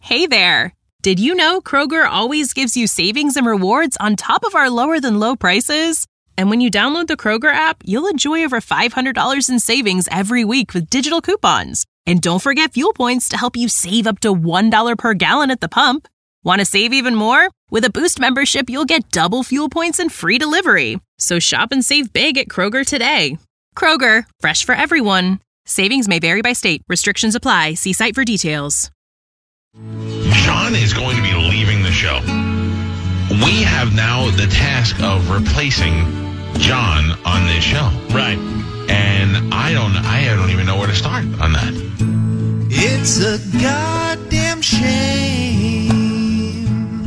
Hey there! Did you know Kroger always gives you savings and rewards on top of our lower-than-low prices? And when you download the Kroger app, you'll enjoy over $500 in savings every week with digital coupons. And don't forget fuel points to help you save up to $1 per gallon at the pump. Want to save even more? With a Boost membership, you'll get double fuel points and free delivery. So shop and save big at Kroger today. Kroger, fresh for everyone. Savings may vary by state. Restrictions apply. See site for details. John is going to be leaving the show. We have now the task of replacing John on this show. Right. And I don't even know where to start on that. It's a goddamn shame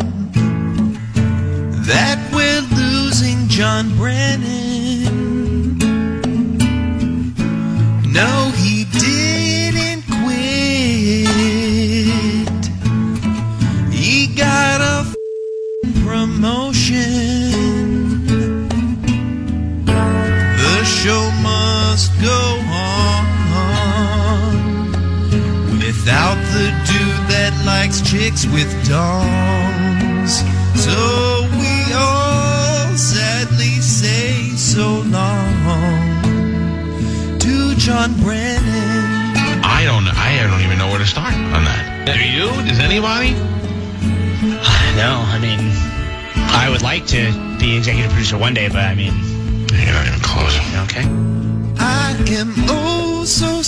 that we're losing John Brennan. No, he didn't quit. He got a promotion. The show must go on without the dude that likes chicks with dongs. So we all sadly say so long to John Brennan. I don't even know where to start on that. Do you? Does anybody? No, I mean, I would like to be executive producer one day, but I mean... You're not even close. Okay. I am oh so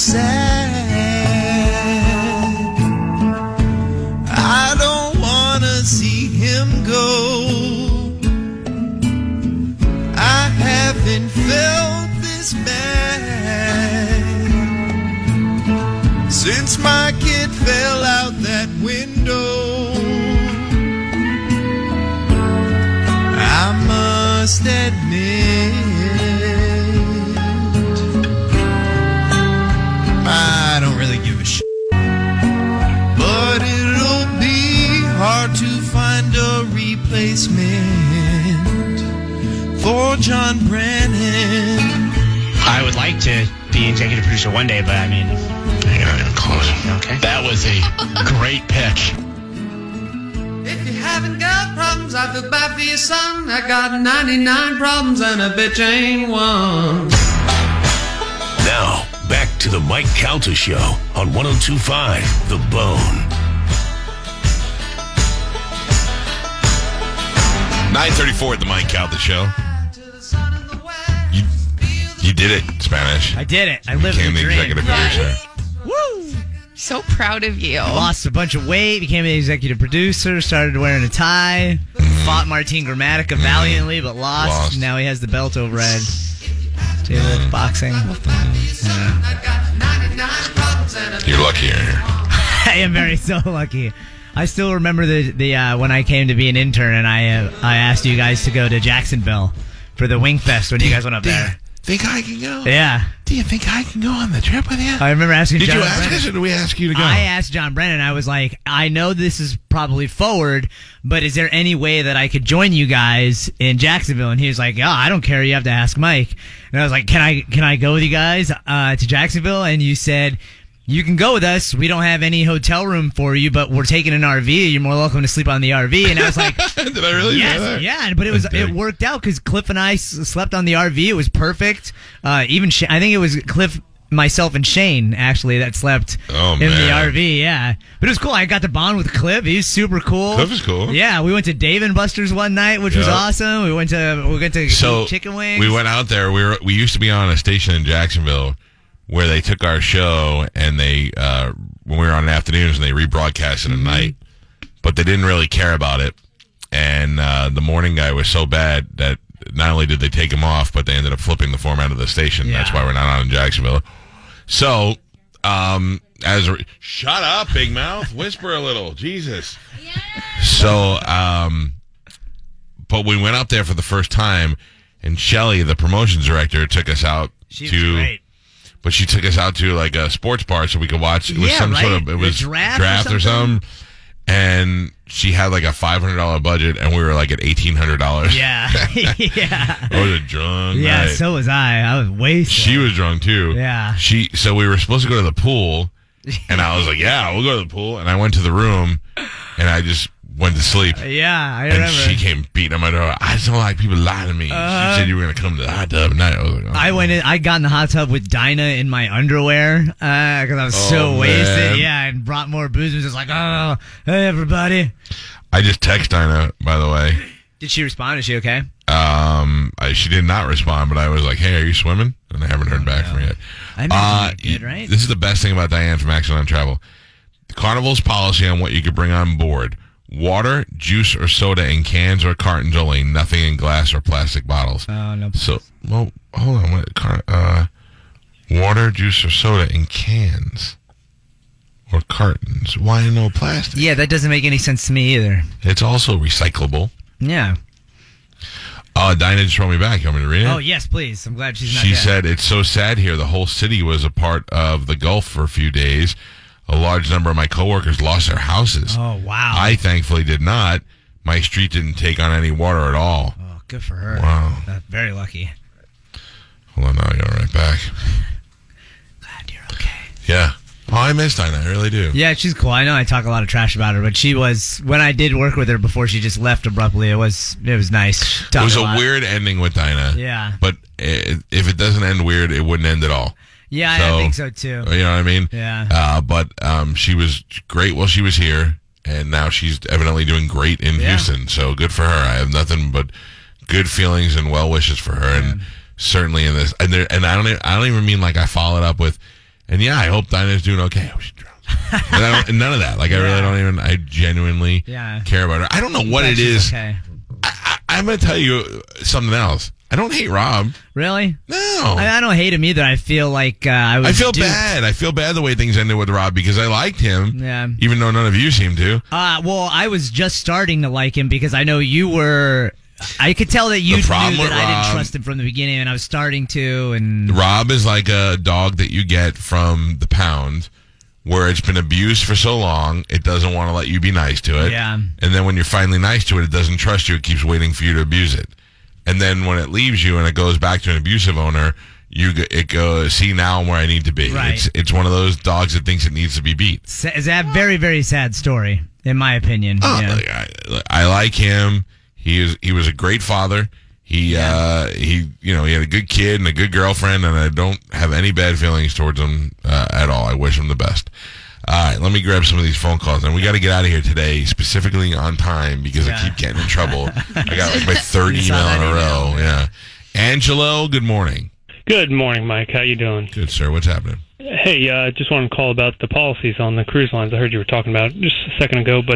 sad. I don't want to see him go. I haven't felt this bad since my kid fell out that window. I must admit, I don't really give a shit. But it'll be hard to find a replacement for John Brennan. I would like to be executive producer one day, but I mean... You're not even close. Okay. That was a great pitch. If you haven't got problems, I feel bad for your son. I got 99 problems and a bitch ain't one. Now, back to the Mike Calta Show on 102.5 The Bone. 9:34 at the Mike Calta Show. You did it, Spanish. I did it. I lived the Became the dream. executive producer. Woo! So proud of you. Lost a bunch of weight, became the executive producer, started wearing a tie, fought Martin Gramatica valiantly, but lost. Now he has the belt over Ed. Table boxing. Yeah. You're lucky you're here. I am very so lucky. I still remember the when I came to be an intern and I asked you guys to go to Jacksonville for the Wing Fest when you guys went up there. Think I can go? Yeah. Do you think I can go on the trip with you? I remember asking Did John you ask Brennan. us or did we ask you to go? I asked John Brennan. I was like, I know this is probably forward, but is there any way that I could join you guys in Jacksonville? And he was like, oh, I don't care. You have to ask Mike. And I was like, can I go with you guys to Jacksonville? And you said, you can go with us. We don't have any hotel room for you, but we're taking an RV. You're more welcome to sleep on the RV. And I was like, did I really? Yes, yeah. But it worked out because Cliff and I slept on the RV. It was perfect. I think it was Cliff, myself, and Shane actually that slept in the RV. Yeah, but it was cool. I got to bond with Cliff. He's super cool. Cliff is cool. Yeah, we went to Dave and Buster's one night, which was awesome. We went to eat chicken wings. We went out there. We used to be on a station in Jacksonville where they took our show and they when we were on afternoons and they rebroadcast it at night, but they didn't really care about it. And the morning guy was so bad that not only did they take him off, but they ended up flipping the format of the station. Yeah. That's why we're not on in Jacksonville. So, shut up, big mouth. Whisper a little. Jesus. Yeah. So, but we went up there for the first time, and Shelly, the promotions director, took us out great. But she took us out to like a sports bar so we could watch. It was it was draft or something. And she had like a $500 budget, and we were like at $1,800. Yeah, yeah. I was drunk. Yeah, night. so was I was wasted. She was drunk too. Yeah. So we were supposed to go to the pool, and I was like, "Yeah, we'll go to the pool." And I went to the room, and I just went to sleep. Yeah, I And remember. she came beating on my door. I just don't like people lying to me. She said you were going to come to the hot tub at night. I was like, oh. I went in. I got in the hot tub with Dinah in my underwear because I was so Oh, wasted. man. Yeah, and brought more booze. And was just like, oh, hey everybody. I just texted Dinah, by the way. Did she respond? Is she okay? She did not respond, but I was like, hey, are you swimming? And I haven't heard back from her yet. I imagine you're good, right? This is the best thing about Diane from Action on Travel. Carnival's policy on what you could bring on board. Water, juice, or soda in cans or cartons only. Nothing in glass or plastic bottles. Oh, no. So, well, hold on. Water, juice, or soda in cans or cartons. Why no plastic? Yeah, that doesn't make any sense to me either. It's also recyclable. Yeah. Dinah just wrote me back. You want me to read it? Oh, yes, please. I'm glad she's not She dead. said, it's so sad here. The whole city was a part of the Gulf for a few days. A large number of my coworkers lost their houses. Oh, wow. I thankfully did not. My street didn't take on any water at all. Oh, good for her. Wow. That's very lucky. Hold on, I'll go right back. Glad you're okay. Yeah. Oh, I miss Dinah. I really do. Yeah, she's cool. I know I talk a lot of trash about her, but she was, when I did work with her before she just left abruptly, it was nice. It was a lot. weird ending with Dinah. Yeah. But if it doesn't end weird, it wouldn't end at all. Yeah, So, I think so too. You know what I mean? Yeah. But she was great while she was here, and now she's evidently doing great in Houston. So good for her. I have nothing but good feelings and well wishes for her, and certainly in this. And I don't even mean like I followed up with, and yeah, I hope Dinah's doing okay. Oh, she's drunk. And none of that. Like I really don't even. I genuinely care about her. I don't know what it is. Okay. I'm going to tell you something else. I don't hate Rob. Really? No. I don't hate him either. I feel like I feel bad. I feel bad the way things ended with Rob because I liked him. Yeah. Even though none of you seem to. Well, I was just starting to like him because I know you were. I could tell that you knew that I didn't trust him from the beginning, and I was starting to. And Rob is like a dog that you get from the pound, where it's been abused for so long, it doesn't want to let you be nice to it. Yeah. And then when you're finally nice to it, it doesn't trust you. It keeps waiting for you to abuse it. And then when it leaves you and it goes back to an abusive owner, it goes, see, now I'm where I need to be. Right. It's one of those dogs that thinks it needs to be beat. Is that very, very sad story, in my opinion. Yeah. I like him. He was a great father. He had a good kid and a good girlfriend, and I don't have any bad feelings towards him at all. I wish him the best. All right, let me grab some of these phone calls, and we got to get out of here today, specifically on time, because I keep getting in trouble. I got like my third email in a row. Yeah, Angelo, good morning. Good morning, Mike. How you doing? Good, sir. What's happening? Hey, I just wanted to call about the policies on the cruise lines. I heard you were talking about it just a second ago, but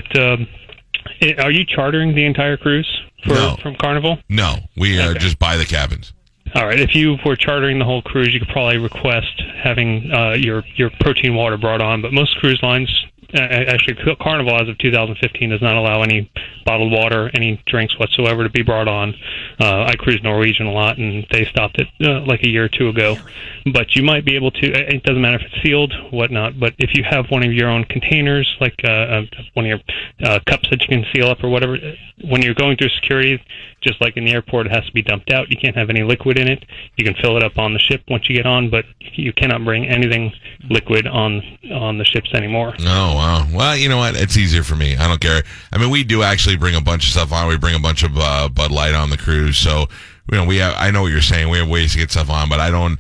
are you chartering the entire cruise from Carnival? No, we just buy the cabins. All right. If you were chartering the whole cruise, you could probably request having your protein water brought on. But most cruise lines, actually Carnival as of 2015, does not allow any bottled water, any drinks whatsoever to be brought on. I cruise Norwegian a lot, and they stopped it like a year or two ago. But you might be able to. It doesn't matter if it's sealed, whatnot. But if you have one of your own containers, like one of your cups that you can seal up or whatever, when you're going through security, just like in the airport, it has to be dumped out. You can't have any liquid in it. You can fill it up on the ship once you get on, but you cannot bring anything liquid on the ships anymore. Oh, wow. Well, you know what? It's easier for me. I don't care. I mean, we do actually bring a bunch of stuff on. We bring a bunch of Bud Light on the cruise, so we have. I know what you're saying. We have ways to get stuff on, but I don't.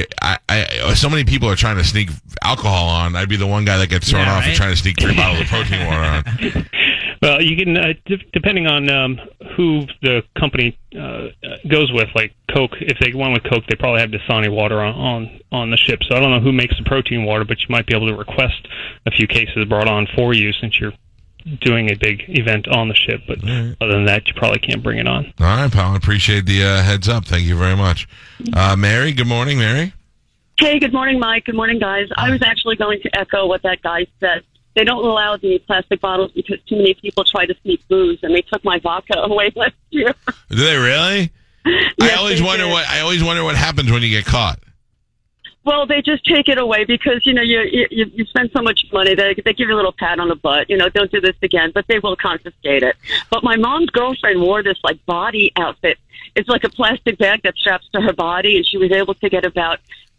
So many people are trying to sneak alcohol on. I'd be the one guy that gets thrown off and trying to sneak 3 bottles of protein water on. Well, you can, depending on who the company goes with, like Coke. If they went with Coke, they probably have Dasani water on the ship. So I don't know who makes the protein water, but you might be able to request a few cases brought on for you since you're doing a big event on the ship. But other than that, you probably can't bring it on. All right, pal. I appreciate the heads up. Thank you very much. Mary, good morning, Mary. Hey, good morning, Mike. Good morning, guys. I was actually going to echo what that guy said. They don't allow the plastic bottles because too many people try to sneak booze, and they took my vodka away last year. Do they really? Yes, I always wonder what happens when you get caught. Well, they just take it away because you spend so much money. They give you a little pat on the butt. Don't do this again, but they will confiscate it. But my mom's girlfriend wore this like body outfit. It's like a plastic bag that straps to her body, and she was able to get about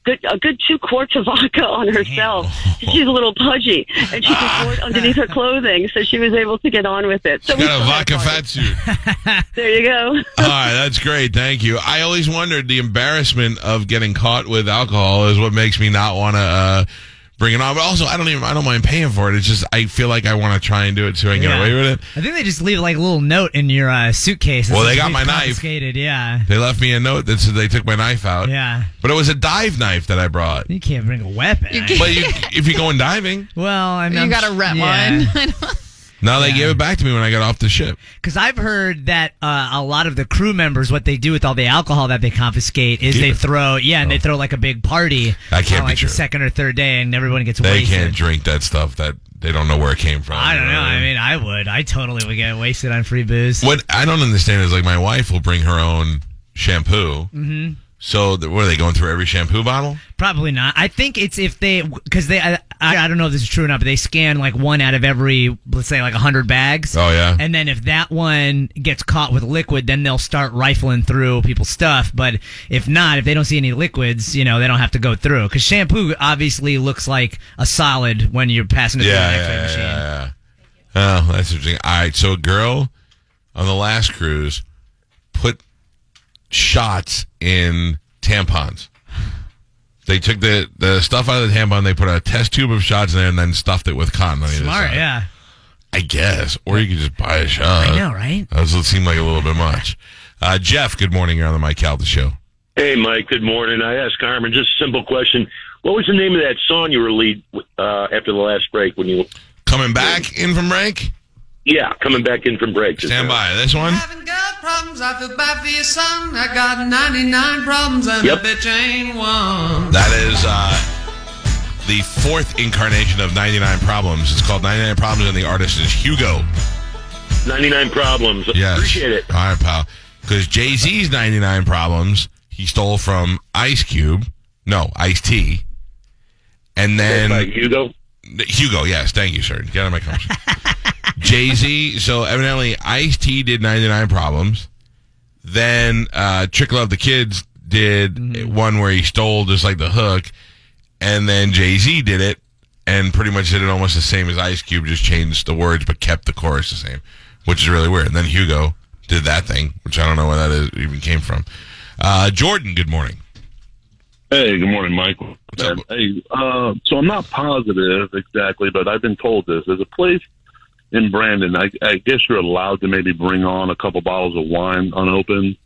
a good 2 quarts of vodka on herself. She's a little pudgy, and she could pour it underneath her clothing, so she was able to get on with it. So She's got a vodka fat suit. There you go. All right, that's great. Thank you. I always wondered the embarrassment of getting caught with alcohol is what makes me not want to bring it on. But also, I don't mind paying for it. It's just I feel like I want to try and do it so I can get away with it. I think they just leave like a little note in your suitcase. Well, they got my knife. Yeah. They left me a note that said they took my knife out. Yeah. But it was a dive knife that I brought. You can't bring a weapon. But if you're going diving. Well, I mean, you got to rent one. No, they gave it back to me when I got off the ship. Because I've heard that a lot of the crew members, what they do with all the alcohol that they confiscate is they throw like a big party. That can't be like true. The second or third day, and everyone gets They wasted. can't drink that stuff that they don't know where it came from. I don't know. I mean, I would. I totally would get wasted on free booze. What I don't understand is like my wife will bring her own shampoo. Mm-hmm. So what are they going through every shampoo bottle? Probably not. I think it's if they, because I don't know if this is true or not, but they scan like one out of every, let's say like 100 bags. Oh yeah. And then if that one gets caught with liquid, then they'll start rifling through people's stuff. But if not, if they don't see any liquids, they don't have to go through. Because shampoo obviously looks like a solid when you're passing it through an X-ray machine. Yeah. Oh, that's interesting. All right, so a girl on the last cruise put shots in tampons. They took the stuff out of the tampon, they put a test tube of shots in there, and then stuffed it with cotton on either Smart, side. yeah. I guess. Or you could just buy a shot. I know, right? That would seem like a little bit much. Jeff, good morning. You're on the Mike Calta Show. Hey, Mike, good morning. I asked Carmen just a simple question. What was the name of that song you were lead after the last break? When you Coming back in from break? Yeah, coming back in from break. Stand by. This one? Having girl problems, I feel bad for your son. I got 99 problems and a bitch ain't one. That is the fourth incarnation of 99 Problems. It's called 99 Problems, and the artist is Hugo. 99 Problems. Yes. Appreciate it. All right, pal. Because Jay-Z's 99 Problems, he stole from Ice-T. And then... By Hugo? Hugo, yes. Thank you, sir. Get out of my conversation. Jay-Z, so evidently Ice-T did 99 Problems. Then Trick Love the Kids did one where he stole just like the hook. And then Jay-Z did it and pretty much did it almost the same as Ice Cube, just changed the words but kept the chorus the same, which is really weird. And then Hugo did that thing, which I don't know where that even came from. Jordan, good morning. Hey, good morning, Michael. Hey, so I'm not positive exactly, but I've been told this. There's a place in Brandon. I guess you're allowed to maybe bring on a couple bottles of wine unopened.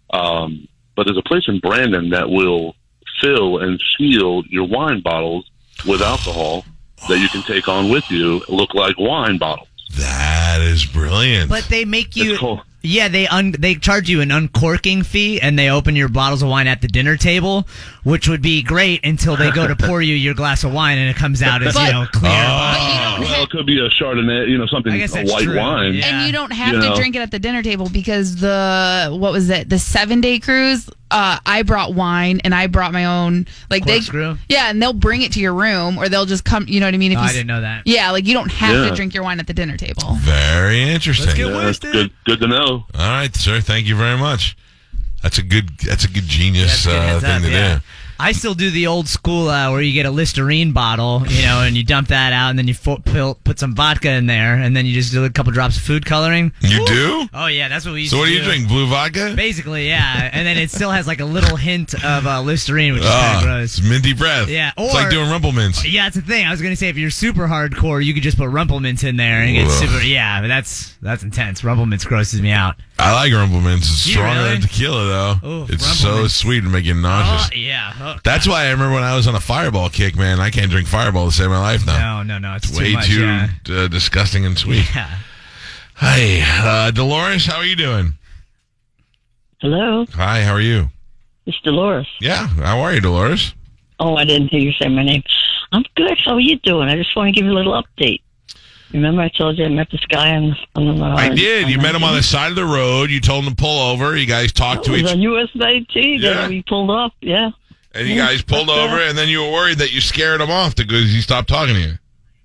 But there's a place in Brandon that will fill and seal your wine bottles with alcohol that you can take on with you, look like wine bottles. That is brilliant. But they make you... Yeah, they charge you an uncorking fee, and they open your bottles of wine at the dinner table, which would be great until they go to pour you your glass of wine, and it comes out as clear. Well, it could be a Chardonnay, something, a white wine. Yeah. And you don't have to drink it at the dinner table because the 7-day cruise, I brought wine and I brought my own, corkscrew? Yeah, and they'll bring it to your room, or they'll just come, you know what I mean? I didn't know that. Yeah, you don't have to drink your wine at the dinner table. Very interesting. Let's get wasted. Good to know. All right, sir. Thank you very much. That's a good genius thing to do. I still do the old school where you get a Listerine bottle, and you dump that out, and then you put some vodka in there, and then you just do a couple drops of food coloring. You do? Oh, yeah, that's what we used to do. So what do you drink, blue vodka? Basically, yeah. And then it still has like a little hint of Listerine, which is kind of gross. It's minty breath. Yeah. It's like doing Rumple Mints. Yeah, that's the thing. I was going to say, if you're super hardcore, you could just put Rumple Mints in there and get super... Yeah, but that's intense. Rumple Mints grosses me out. I like Rumple Mints. It's stronger really? than tequila, though. Ooh, it's so Mints. sweet and make you nauseous. Oh, yeah. Oh, that's why I remember when I was on a Fireball kick, man. I can't drink Fireball to save my life now. No. It's way much, too disgusting and sweet. Yeah. Hey, Dolores, how are you doing? Hello. Hi, how are you? It's Dolores. Yeah, how are you, Dolores? Oh, I didn't hear you say my name. I'm good. How are you doing? I just want to give you a little update. Remember I told you I met this guy on the... I did. You met him on the side of the road. You told him to pull over. You guys talked to each other. It was on US 19 that we pulled up, yeah. And you guys pulled over, and then you were worried that you scared him off because he stopped talking to you.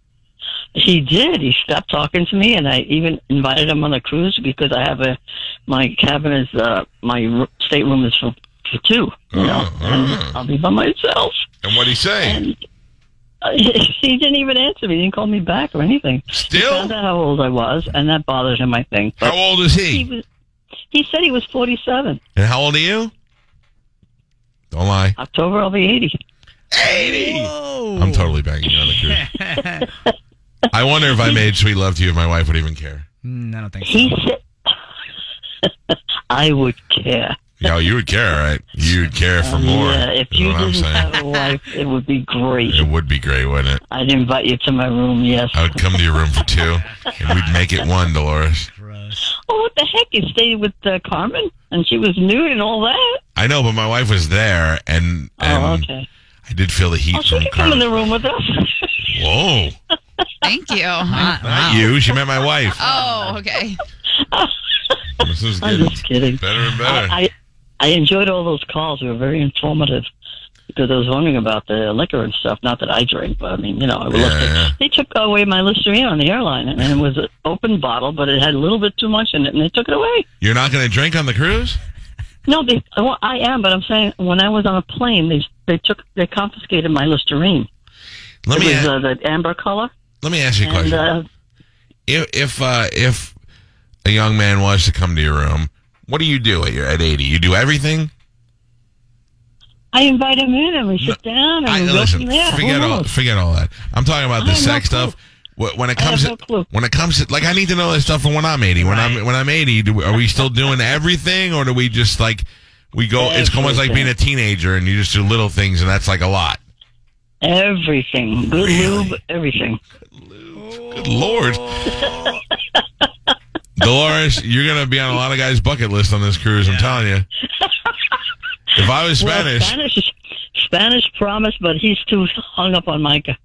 He did. He stopped talking to me, and I even invited him on the cruise because I have my cabin is, my stateroom is for two, you know, and I'll be by myself. And what'd he say? And he didn't even answer me. He didn't call me back or anything. Still? He found out how old I was, and that bothers him, I think. But how old is he? He said he was 47. And how old are you? Don't lie. October, I'll be 80. 80! I'm totally banging you on the cruise. I wonder if I made Sweet Love to You if my wife would even care. I don't think so. He said, I would care. Yeah, you would care, right? You'd care for more. Yeah, if is you what I'm didn't saying. have a wife, it would be great. It would be great, wouldn't it? I'd invite you to my room, yes. I would come to your room for two, and we'd make it one, Dolores. Oh, what the heck? You stayed with Carmen, and she was nude and all that? I know, but my wife was there, and okay. I did feel the heat Oh, she from can come in Carmen. the room with us. Whoa. Thank you. Not you. She met my wife. Oh, okay. This is I'm getting just kidding. better and better. I enjoyed all those calls. They were very informative because I was wondering about the liquor and stuff. Not that I drink, but I mean, you know, I looked at, they took away my Listerine on the airline, and it was an open bottle, but it had a little bit too much in it, and they took it away. You're not going to drink on the cruise? No, I am, but I'm saying when I was on a plane, they confiscated my Listerine. Let me it was the amber color. Let me ask you a question. If a young man was to come to your room, what do you do at 80? You do everything? I invite him in and we sit down and we go from there. Forget all that. I'm talking about the sex stuff. When it comes to like, I need to know this stuff for when I'm 80. When I'm 80, are we still doing everything, or do we just like we go? It's almost like being a teenager and you just do little things, and that's like a lot. Everything, good lube, everything. Good Lord. Dolores, you're going to be on a lot of guys' bucket list on this cruise, I'm telling you. If I was Spanish... Well, Spanish promise, but he's too hung up on Micah.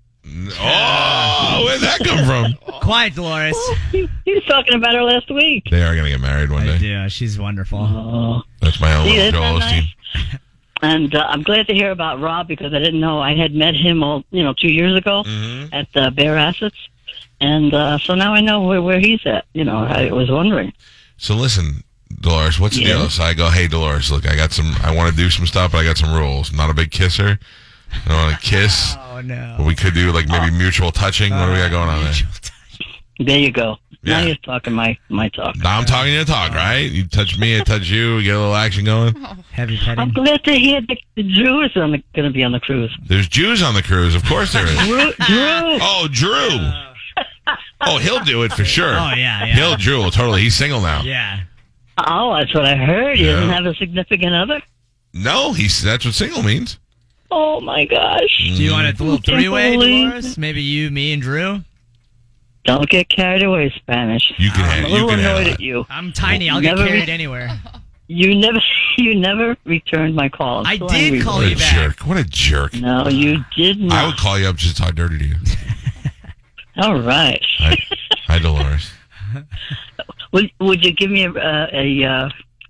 Oh, where'd that come from? Quiet, Dolores. He was talking about her last week. They are going to get married one day. Yeah, she's wonderful. Oh. That's my own little Joel Osteen. And I'm glad to hear about Rob because I didn't know I had met him 2 years ago at Bear Assets. And so now I know where he's at. You know, I was wondering. So listen, Dolores, what's the deal? So I go, hey, Dolores, look, I want to do some stuff, but I got some rules. I'm not a big kisser. I don't want to kiss. Oh, no. But we could do like maybe mutual touching. What do we got going on there? There you go. Yeah. Now you're talking my talk. Now I'm talking your talk, right? You touch me, I touch you. We get a little action going. Heavy petting. I'm glad to hear the Drew is going to be on the cruise. There's Jews on the cruise. Of course there is. Drew. Oh, Drew. Oh, he'll do it for sure. Oh, yeah. Drew will totally. He's single now. Yeah. Oh, that's what I heard. He Yeah. doesn't have a significant other? No, that's what single means. Oh, my gosh. Do you want a little Can't three-way, believe Dolores? Maybe you, me, and Drew? Don't get carried away, Spanish. You can I'm a little annoyed at you. I'm tiny. I'll get carried anywhere. You never returned my call. I did call you back. Jerk. What a jerk. No, you did not. I would call you up just to talk dirty to you. All right. Hi, Dolores. Would you give me a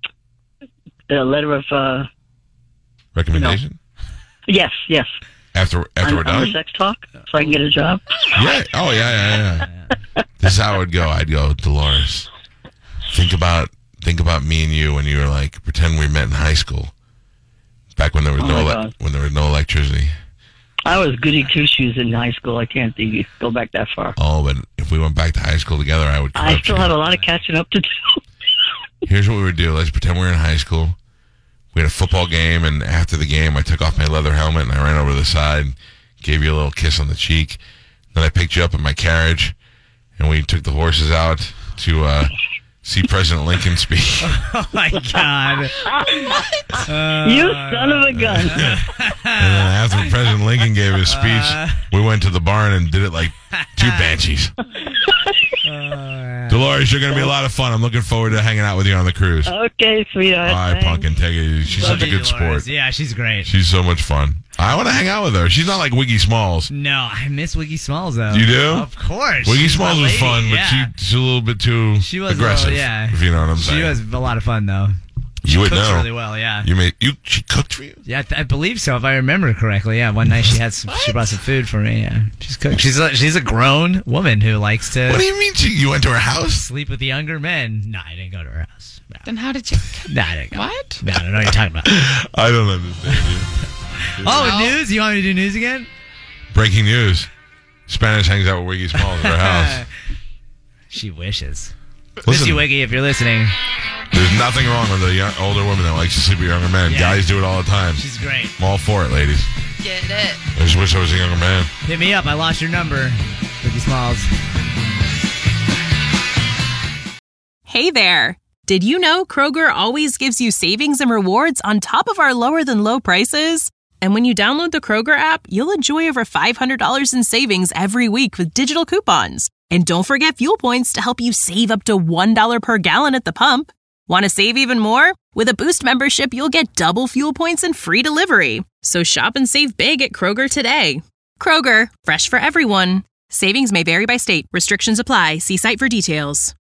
letter of recommendation? Yes. After we're done? On sex talk, so I can get a job. Yeah. Oh, yeah. This is how it would go. I'd go, Dolores, think about me and you when you were like, pretend we met in high school, back when there was when there was no electricity. I was goody two shoes in high school. I can't go back that far. Oh, but if we went back to high school together, I would. I still have a lot of catching up to do. Here's what we would do. Let's pretend we're in high school. We had a football game, and after the game, I took off my leather helmet, and I ran over to the side, gave you a little kiss on the cheek. Then I picked you up in my carriage, and we took the horses out to see President Lincoln speak. Oh, my God. You son of a gun. And then after President Lincoln gave his speech, we went to the barn and did it like two banshees. Dolores, you're going to be a lot of fun. I'm looking forward to hanging out with you on the cruise. Okay, sweetheart. All right, Pumpkin, take it. She's such a good sport. Yeah, she's great. She's so much fun. I want to hang out with her. She's not like Wiggy Smalls. No, I miss Wiggy Smalls, though. You do? Of course. Wiggy She's Smalls my was lady, fun, but yeah. she's a little bit too She was aggressive, a little, yeah. if you know what I'm saying. She was a lot of fun, though. You would cooks know really well. Yeah. She cooked for you? Yeah, I believe so. If I remember correctly. Yeah. One night she brought some food for me. Yeah. She's cooked. She's a grown woman who likes to. What do you mean? You went to her house? Sleep with younger men? No, I didn't go to her house. No. Then how did you? No, I didn't go. What? No, I don't know what you're talking about. I don't understand you. Oh, news? You want me to do news again? Breaking news. Spanish hangs out with Wiggy Smalls at her house. She wishes. Listen, Miss you, Wiggy, if you're listening. There's nothing wrong with a older woman that likes to sleep with younger men. Yeah. Guys do it all the time. She's great. I'm all for it, ladies. Get it. I just wish I was a younger man. Hit me up. I lost your number. Wiggy Smalls. Hey there. Did you know Kroger always gives you savings and rewards on top of our lower than low prices? And when you download the Kroger app, you'll enjoy over $500 in savings every week with digital coupons. And don't forget fuel points to help you save up to $1 per gallon at the pump. Want to save even more? With a Boost membership, you'll get double fuel points and free delivery. So shop and save big at Kroger today. Kroger, fresh for everyone. Savings may vary by state. Restrictions apply. See site for details.